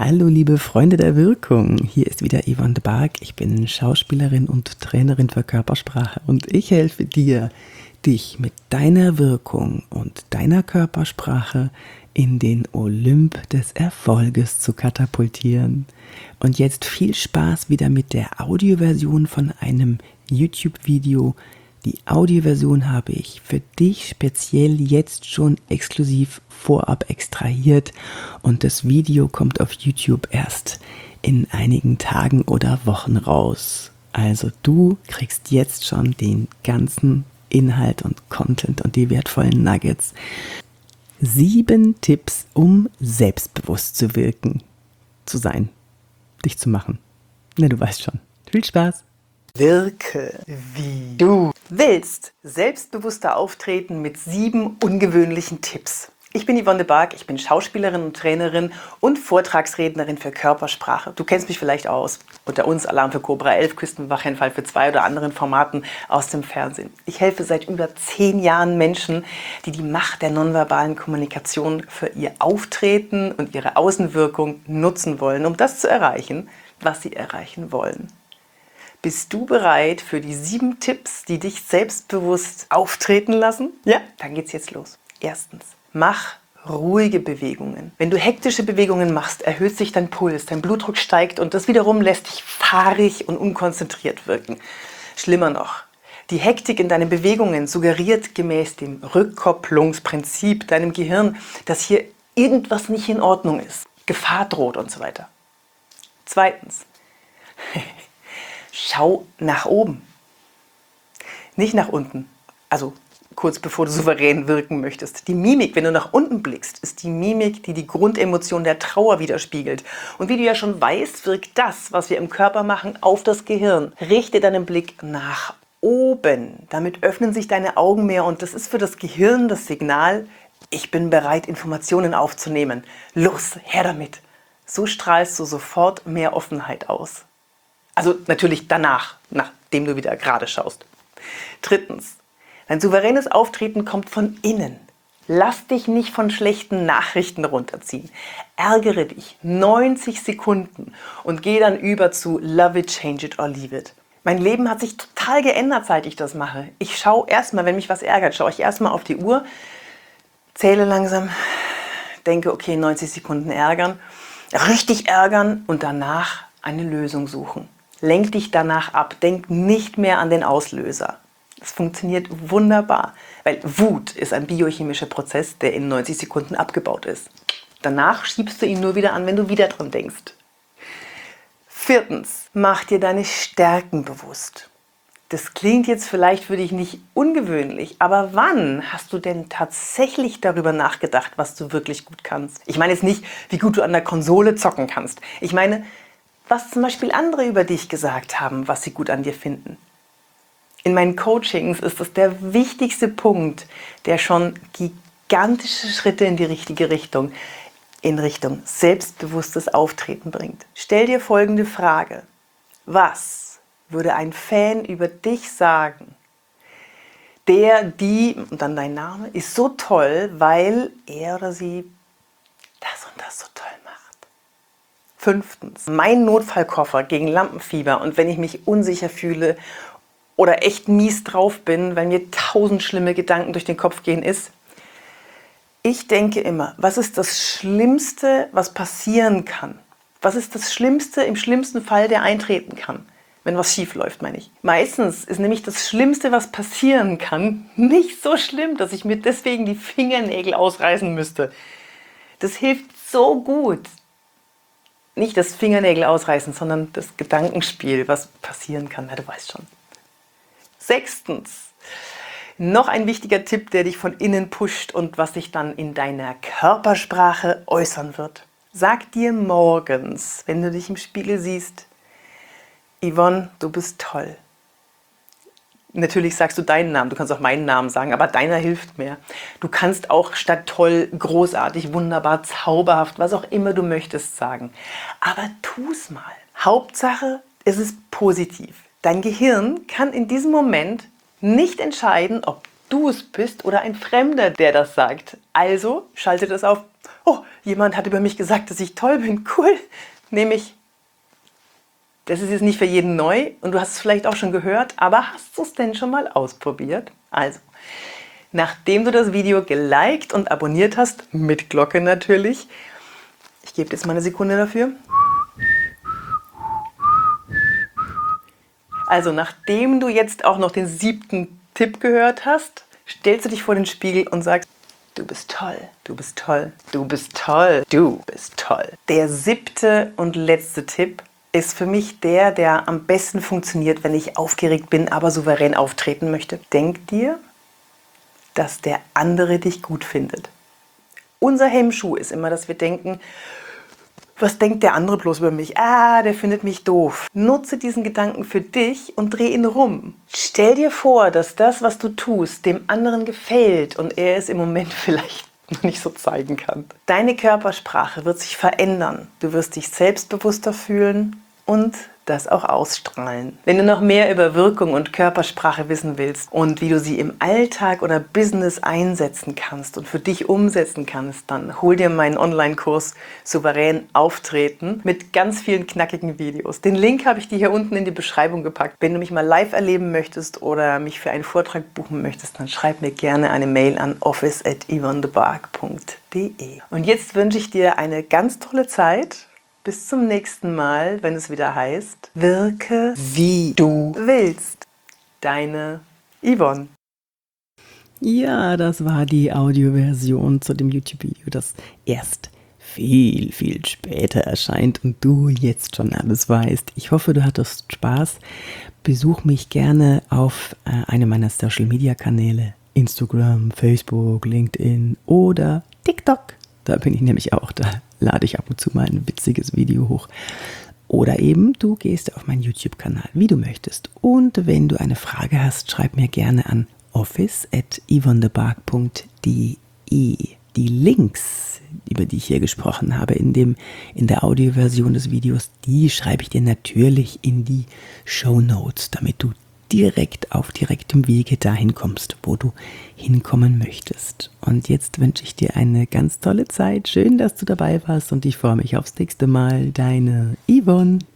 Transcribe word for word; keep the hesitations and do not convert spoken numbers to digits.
Hallo liebe Freunde der Wirkung, hier ist wieder Yvonne de Barg. Ich bin Schauspielerin und Trainerin für Körpersprache und ich helfe dir, dich mit deiner Wirkung und deiner Körpersprache in den Olymp des Erfolges zu katapultieren. Und jetzt viel Spaß wieder mit der Audioversion von einem YouTube-Video. Die Audioversion habe ich für dich speziell jetzt schon exklusiv vorab extrahiert und das Video kommt auf YouTube erst in einigen Tagen oder Wochen raus. Also du kriegst jetzt schon den ganzen Inhalt und Content und die wertvollen Nuggets. Sieben Tipps, um selbstbewusst zu wirken, zu sein, dich zu machen. Na, du weißt schon. Viel Spaß! Wirke, wie du willst. Selbstbewusster auftreten mit sieben ungewöhnlichen Tipps. Ich bin Yvonne de Barg, ich bin Schauspielerin und Trainerin und Vortragsrednerin für Körpersprache. Du kennst mich vielleicht aus. Unter uns Alarm für Cobra elf, Küstenwache in Fall für zwei oder anderen Formaten aus dem Fernsehen. Ich helfe seit über zehn Jahren Menschen, die die Macht der nonverbalen Kommunikation für ihr Auftreten und ihre Außenwirkung nutzen wollen, um das zu erreichen, was sie erreichen wollen. Bist du bereit für die sieben Tipps, die dich selbstbewusst auftreten lassen? Ja? Dann geht's jetzt los. Erstens, mach ruhige Bewegungen. Wenn du hektische Bewegungen machst, erhöht sich dein Puls, dein Blutdruck steigt und das wiederum lässt dich fahrig und unkonzentriert wirken. Schlimmer noch, die Hektik in deinen Bewegungen suggeriert gemäß dem Rückkopplungsprinzip deinem Gehirn, dass hier irgendwas nicht in Ordnung ist, Gefahr droht und so weiter. Zweitens, schau nach oben, nicht nach unten, also kurz bevor du souverän wirken möchtest. Die Mimik, wenn du nach unten blickst, ist die Mimik, die die Grundemotion der Trauer widerspiegelt. Und wie du ja schon weißt, wirkt das, was wir im Körper machen, auf das Gehirn. Richte deinen Blick nach oben, damit öffnen sich deine Augen mehr und das ist für das Gehirn das Signal, ich bin bereit, Informationen aufzunehmen. Los, her damit. So strahlst du sofort mehr Offenheit aus. Also natürlich danach, nachdem du wieder gerade schaust. Drittens, dein souveränes Auftreten kommt von innen. Lass dich nicht von schlechten Nachrichten runterziehen. Ärgere dich neunzig Sekunden und geh dann über zu Love it, change it or leave it. Mein Leben hat sich total geändert, seit ich das mache. Ich schaue erstmal, wenn mich was ärgert, schaue ich erstmal auf die Uhr, zähle langsam, denke, okay, neunzig Sekunden ärgern, richtig ärgern und danach eine Lösung suchen. Lenk dich danach ab, denk nicht mehr an den Auslöser. Das funktioniert wunderbar, weil Wut ist ein biochemischer Prozess, der in neunzig Sekunden abgebaut ist. Danach schiebst du ihn nur wieder an, wenn du wieder dran denkst. Viertens, mach dir deine Stärken bewusst. Das klingt jetzt vielleicht für dich nicht ungewöhnlich, aber wann hast du denn tatsächlich darüber nachgedacht, was du wirklich gut kannst? Ich meine jetzt nicht, wie gut du an der Konsole zocken kannst. Ich meine, was zum Beispiel andere über dich gesagt haben, was sie gut an dir finden. In meinen Coachings ist das der wichtigste Punkt, der schon gigantische Schritte in die richtige Richtung, in Richtung selbstbewusstes Auftreten bringt. Stell dir folgende Frage. Was würde ein Fan über dich sagen? Der, die, und dann dein Name, ist so toll, weil er oder sie das und das so toll macht. Fünftens, mein Notfallkoffer gegen Lampenfieber und wenn ich mich unsicher fühle oder echt mies drauf bin, weil mir tausend schlimme Gedanken durch den Kopf gehen, ist, ich denke immer, was ist das Schlimmste, was passieren kann? Was ist das Schlimmste im schlimmsten Fall, der eintreten kann? Wenn was schief läuft, meine ich. Meistens ist nämlich das Schlimmste, was passieren kann, nicht so schlimm, dass ich mir deswegen die Fingernägel ausreißen müsste. Das hilft so gut. Nicht das Fingernägel ausreißen, sondern das Gedankenspiel, was passieren kann. Na, du weißt schon. Sechstens, noch ein wichtiger Tipp, der dich von innen pusht und was sich dann in deiner Körpersprache äußern wird. Sag dir morgens, wenn du dich im Spiegel siehst, Yvonne, du bist toll. Natürlich sagst du deinen Namen, du kannst auch meinen Namen sagen, aber deiner hilft mehr. Du kannst auch statt toll, großartig, wunderbar, zauberhaft, was auch immer du möchtest sagen. Aber tu's mal. Hauptsache, es ist positiv. Dein Gehirn kann in diesem Moment nicht entscheiden, ob du es bist oder ein Fremder, der das sagt. Also schalte das auf oh, jemand hat über mich gesagt, dass ich toll bin, cool, nehme ich. Das ist jetzt nicht für jeden neu und du hast es vielleicht auch schon gehört, aber hast du es denn schon mal ausprobiert? Also, nachdem du das Video geliked und abonniert hast, mit Glocke natürlich, ich gebe jetzt mal eine Sekunde dafür. Also, nachdem du jetzt auch noch den siebten Tipp gehört hast, stellst du dich vor den Spiegel und sagst, du bist toll, du bist toll, du bist toll, du bist toll. Der siebte und letzte Tipp ist für mich der, der am besten funktioniert, wenn ich aufgeregt bin, aber souverän auftreten möchte. Denk dir, dass der andere dich gut findet. Unser Hemmschuh ist immer, dass wir denken, was denkt der andere bloß über mich? Ah, der findet mich doof. Nutze diesen Gedanken für dich und dreh ihn rum. Stell dir vor, dass das, was du tust, dem anderen gefällt und er es im Moment vielleicht noch nicht so zeigen kann. Deine Körpersprache wird sich verändern. Du wirst dich selbstbewusster fühlen und das auch ausstrahlen. Wenn du noch mehr über Wirkung und Körpersprache wissen willst und wie du sie im Alltag oder Business einsetzen kannst und für dich umsetzen kannst, dann hol dir meinen Online-Kurs Souverän Auftreten mit ganz vielen knackigen Videos. Den Link habe ich dir hier unten in die Beschreibung gepackt. Wenn du mich mal live erleben möchtest oder mich für einen Vortrag buchen möchtest, dann schreib mir gerne eine Mail an office at yvonne de barg punkt de. Und jetzt wünsche ich dir eine ganz tolle Zeit. Bis zum nächsten Mal, wenn es wieder heißt, wirke wie du willst. Deine Yvonne. Ja, das war die Audioversion zu dem YouTube-Video, das erst viel, viel später erscheint und du jetzt schon alles weißt. Ich hoffe, du hattest Spaß. Besuch mich gerne auf äh, einem meiner Social-Media-Kanäle, Instagram, Facebook, LinkedIn oder TikTok. Da bin ich nämlich auch, da lade ich ab und zu mal ein witziges Video hoch. Oder eben, du gehst auf meinen YouTube-Kanal, wie du möchtest. Und wenn du eine Frage hast, schreib mir gerne an office at yvonne de barg punkt de. Die Links, über die ich hier gesprochen habe, in, dem, in der Audioversion des Videos, die schreibe ich dir natürlich in die Shownotes, damit du direkt auf direktem Wege dahin kommst, wo du hinkommen möchtest. Und jetzt wünsche ich dir eine ganz tolle Zeit. Schön, dass du dabei warst und ich freue mich aufs nächste Mal. Deine Yvonne.